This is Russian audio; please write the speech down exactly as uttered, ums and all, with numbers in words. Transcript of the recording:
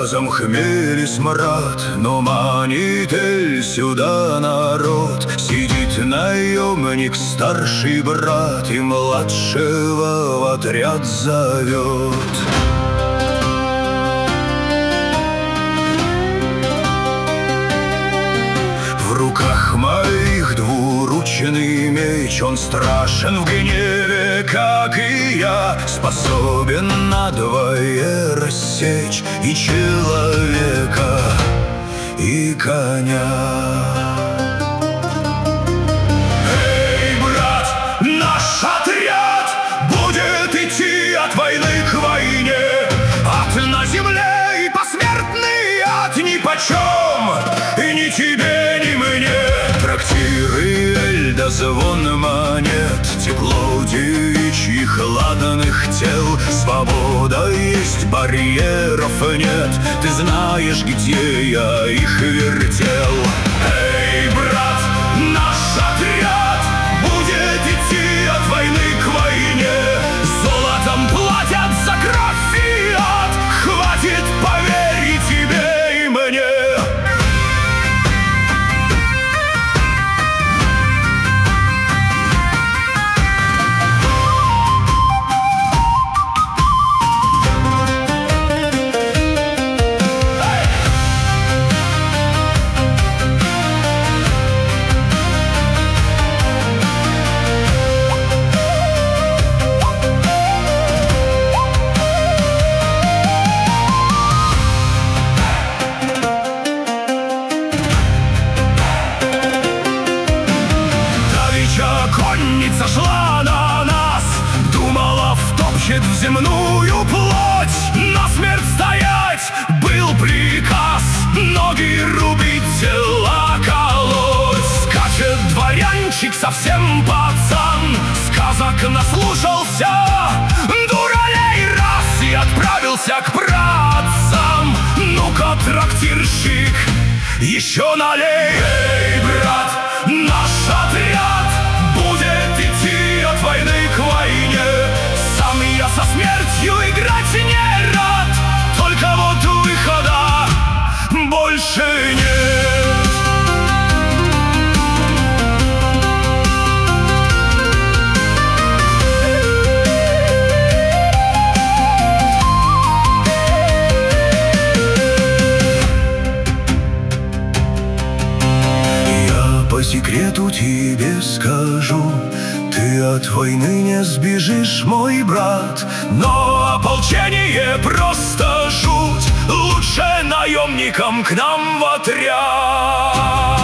разом хмель и смрад, но манит эль сюда народ. Сидит наемник, старший брат, и младшего в отряд зовет. В руках моих двуручный меч, он страшен в гневе, как и я, способен надвое рассечь и человека, и коня. Эй, брат, наш отряд будет идти от войны к войне, ад на земле и посмертный ад нипочем, и ни тебе, ни мне. Трактиры эль да звон монет, тепло девичьих ладных тел. Свобода есть, барьеров нет, ты знаешь, где я их вертел. Эй, брат, наш отряд будет идти от войны к войне. Золотом платят за кровь и ад, хватит, поверь, и тебе, и мне. Конница шла на нас, думала, втопчет в земную плоть. На смерть стоять был приказ, ноги рубить, тела колоть. Скачет дворянчик, совсем пацан, сказок наслушался, дуралей раз, и отправился к братцам. Ну-ка, трактирщик, еще налей. Эй, брат, наш отряд будет идти от войны к войне. Сам я со смертью играть не рад, только вот выхода больше нет. Я по секрету тебе скажу, ты от войны не сбежишь, мой брат, но ополчение просто жуть. Лучше наемникам к нам в отряд.